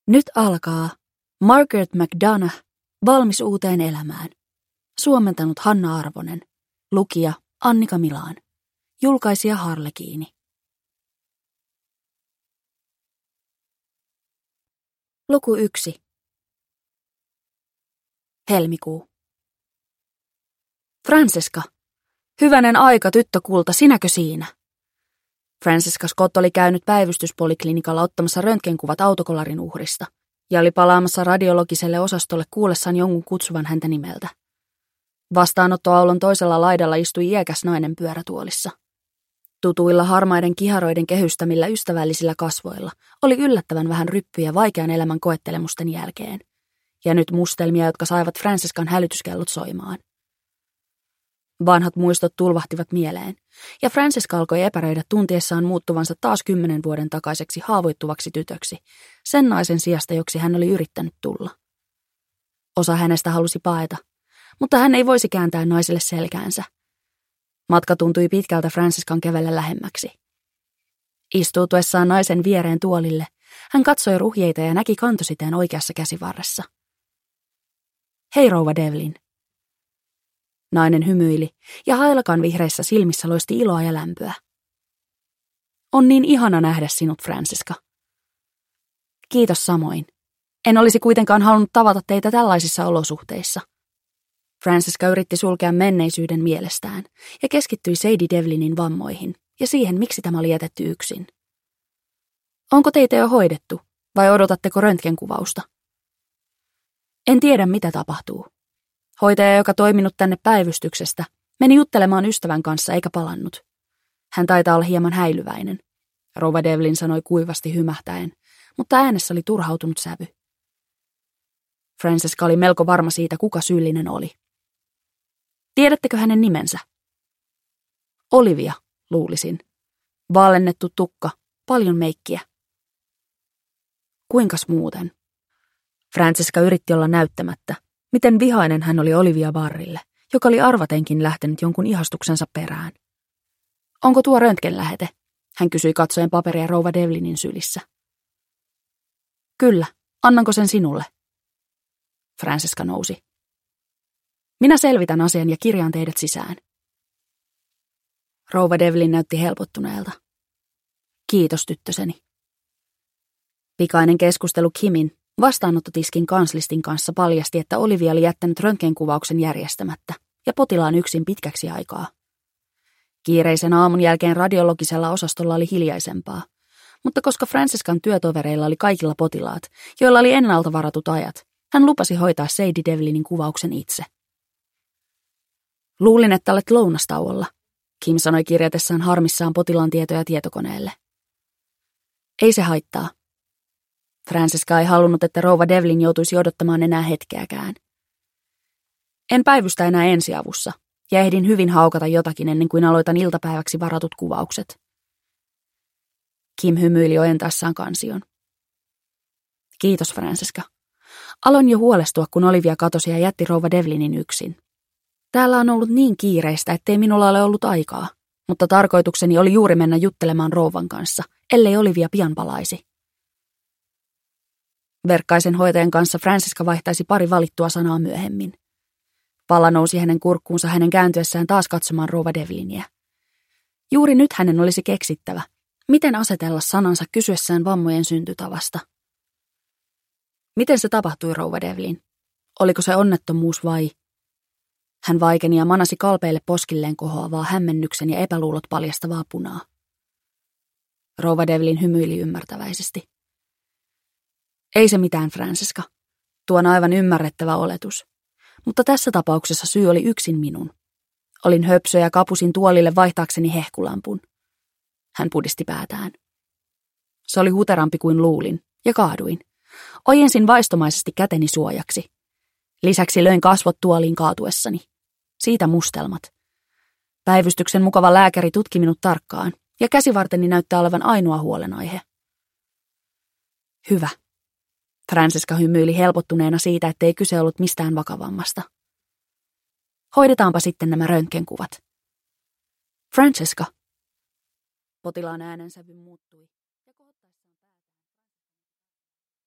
Nyt alkaa Margaret McDonagh, valmis uuteen elämään. Suomentanut Hanna Arvonen. Lukija Annika Milaan. Julkaisija Harlekiini. Luku 1. Helmikuu. Francesca. Hyvänen aika, tyttökulta, sinäkö siinä? Francesca Scott oli käynyt päivystyspoliklinikalla ottamassa röntgenkuvat autokolarin uhrista ja oli palaamassa radiologiselle osastolle kuullessaan jonkun kutsuvan häntä nimeltä. Vastaanottoaulon toisella laidalla istui iäkäs nainen pyörätuolissa. Tutuilla harmaiden kiharoiden kehystämillä ystävällisillä kasvoilla oli yllättävän vähän ryppyjä vaikean elämän koettelemusten jälkeen, ja nyt mustelmia, jotka saivat Francescan hälytyskellot soimaan. Vanhat muistot tulvahtivat mieleen, ja Francesca alkoi epäröidä tuntiessaan muuttuvansa taas 10 vuoden takaiseksi haavoittuvaksi tytöksi, sen naisen sijasta, joksi hän oli yrittänyt tulla. Osa hänestä halusi paeta, mutta hän ei voisi kääntää naiselle selkäänsä. Matka tuntui pitkältä Francescan kävellä lähemmäksi. Istuutuessaan naisen viereen tuolille, hän katsoi ruhjeita ja näki kantositeen oikeassa käsivarressa. Hei, rouva Devlin. Nainen hymyili, ja hailakan vihreissä silmissä loisti iloa ja lämpöä. On niin ihana nähdä sinut, Francesca. Kiitos samoin. En olisi kuitenkaan halunnut tavata teitä tällaisissa olosuhteissa. Francesca yritti sulkea menneisyyden mielestään ja keskittyi Sadie Devlinin vammoihin ja siihen, miksi tämä oli jätetty yksin. Onko teitä jo hoidettu, vai odotatteko röntgenkuvausta? En tiedä, mitä tapahtuu. Hoitaja, joka toiminut tänne päivystyksestä, meni juttelemaan ystävän kanssa eikä palannut. Hän taitaa olla hieman häilyväinen, rouva Devlin sanoi kuivasti hymähtäen, mutta äänessä oli turhautunut sävy. Francesca oli melko varma siitä, kuka syyllinen oli. Tiedättekö hänen nimensä? Olivia, luulisin. Vaalennettu tukka, paljon meikkiä. Kuinkas muuten? Francesca yritti olla näyttämättä, miten vihainen hän oli Olivia Barrille, joka oli arvatenkin lähtenyt jonkun ihastuksensa perään. Onko tuo röntgenlähete? Hän kysyi katsoen paperia rouva Devlinin sylissä. Kyllä, annanko sen sinulle? Francesca nousi. Minä selvitän asian ja kirjaan teidät sisään. Rouva Devlin näytti helpottuneelta. Kiitos, tyttöseni. Pikainen keskustelu Kimin, vastaanottotiskin kanslistin kanssa paljasti, että Olivia oli jättänyt röntgenkuvauksen järjestämättä ja potilaan yksin pitkäksi aikaa. Kiireisen aamun jälkeen radiologisella osastolla oli hiljaisempaa, mutta koska Francescan työtovereilla oli kaikilla potilaat, joilla oli ennalta varatut ajat, hän lupasi hoitaa Sadie Devlinin kuvauksen itse. Luulin, että olet lounastauolla, Kim sanoi kirjatessaan harmissaan potilaan tietoja tietokoneelle. Ei se haittaa. Francesca ei halunnut, että rouva Devlin joutuisi odottamaan enää hetkeäkään. En päivystä enää ensiavussa, ja ehdin hyvin haukata jotakin ennen kuin aloitan iltapäiväksi varatut kuvaukset. Kim hymyili ojentaessaan kansion. Kiitos, Francesca. Aloin jo huolestua, kun Olivia katosi ja jätti rouva Devlinin yksin. Täällä on ollut niin kiireistä, ettei minulla ole ollut aikaa, mutta tarkoitukseni oli juuri mennä juttelemaan rouvan kanssa, ellei Olivia pian palaisi. Verkkaisen hoitajan kanssa Francesca vaihtaisi pari valittua sanaa myöhemmin. Pala nousi hänen kurkkuunsa hänen kääntyessään taas katsomaan rouva Devliniä. Juuri nyt hänen olisi keksittävä, miten asetella sanansa kysyessään vammojen syntytavasta. Miten se tapahtui, rouva Devlin? Oliko se onnettomuus vai? Hän vaikeni ja manasi kalpeille poskilleen kohoavaa hämmennyksen ja epäluulot paljastavaa punaa. Rouva Devlin hymyili ymmärtäväisesti. Ei se mitään, Francesca. Tuo on aivan ymmärrettävä oletus. Mutta tässä tapauksessa syy oli yksin minun. Olin höpsö ja kapusin tuolille vaihtaakseni hehkulampun. Hän pudisti päätään. Se oli huterampi kuin luulin, ja kaaduin. Ojensin vaistomaisesti käteni suojaksi. Lisäksi löin kasvot tuoliin kaatuessani. Siitä mustelmat. Päivystyksen mukava lääkäri tutki minut tarkkaan, ja käsivarteni näyttää olevan ainoa huolenaihe. Hyvä. Francesca hymyili helpottuneena siitä, ettei kyse ollut mistään vakavammasta. Hoidetaanpa sitten nämä röntgenkuvat. Francesca. Potilaan äänensävy muuttui.